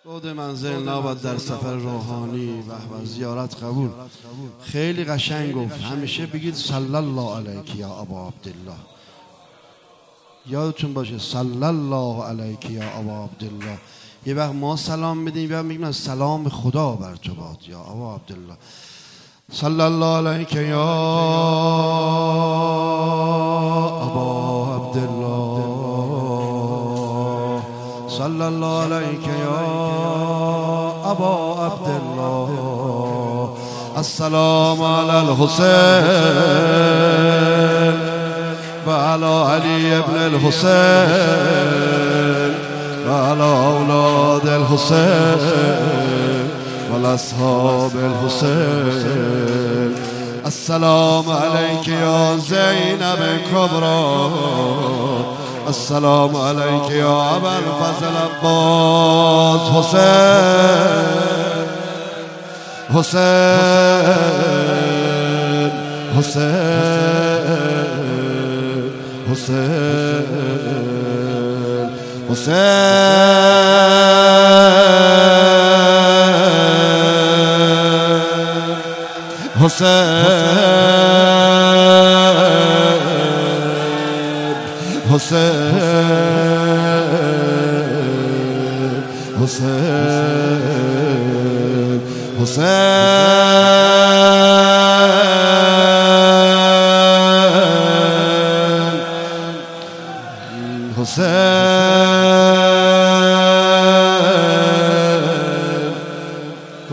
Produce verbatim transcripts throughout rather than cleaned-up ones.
بعد منزل نباید در سفر روحانی و زیارت قبول. خیلی قشنگ گفت همیشه بگید صلی الله علیک یا ابا عبدالله. یادتون باشه صلی الله علیک یا ابا عبدالله. یه وقت ما سلام بدیم یه وقت میگن سلام خدا بر تو باد یا ابا عبدالله. صلی الله علیک یا ابا عبدالله. صلی الله علیک یا ابا عبدالله. السلام علی الحسین و علی علی ابن الحسین و علی اولاد الحسین و اصحاب الحسین. السلام علیک یا زینب کبرا. السلام علیک یا ابوالفضل عباس حسین حسین حسین حسین حسین حسین حسین حسین حسین حسین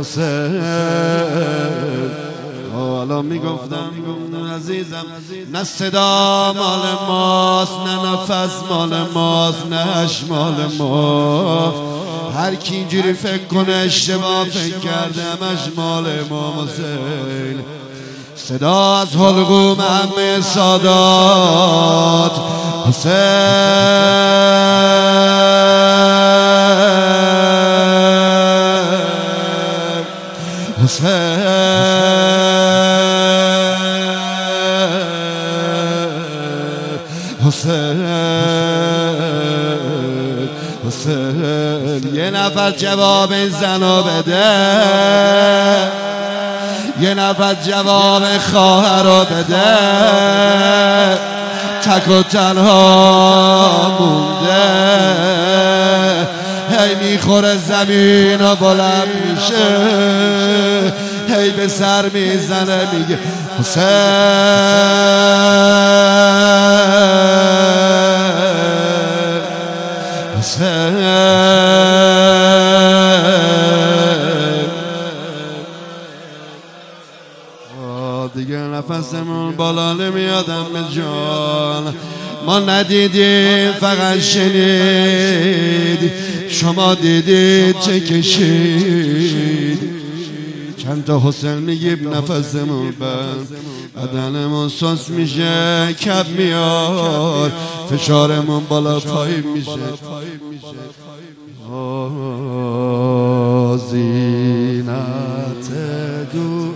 حسین. حالا میگفتم عزیزم نه صدا مال ماست نه نفس مال ماست نه هش مال ما. هر کی اینجوری فکر کنه اشتباه فکر کرده همش مال امام حسین. صدا از حلقوم همه سادات حسین حسین حسین حسین. یه نفر جواب این زنو بده، یه نفر جواب خواهر رو بده. تک و تنها مونده، هی میخوره زمین و بلند میشه، هی به سر میزنه میگه حسین حسین. دیگه نفسمون بالا نمیادم به جان. ما ندیدیم فقط شنید، شما دیدید چه کشید. چند تا حسین میگیم نفسمون بند، بدنمون سوس میشه کب میاد، فشارمون بالا پایین میشه. زینت دو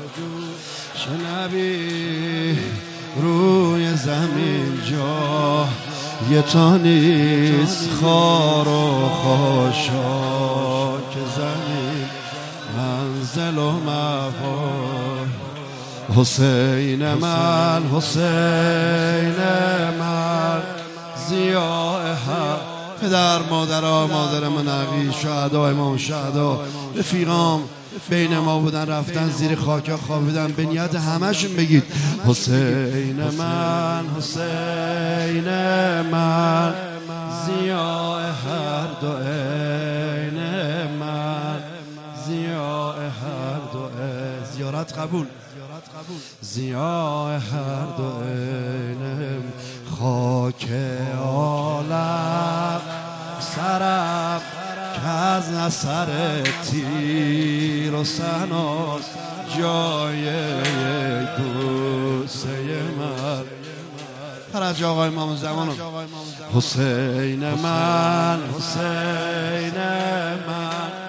شنبی روی زمین جا یه تا نیست، خار و خاشاک زمین منزل و مقام. حسین من حسین من ضیاء حق. پدر مادرها مادر من نقی شهدا امام شهدا رفیقام بین ما بودن رفتن زیر خاک خوابیدن. به نیت همشون بگید حسین من حسین من ضیاء هر دو عین من ضیاء هر دو عین. زیارت قبول ضیاء هر دو عین. خاک عالم سرم که از نصر تیر و سناس جای بوسه من. فرج آقای امام زمان. حسین من حسین من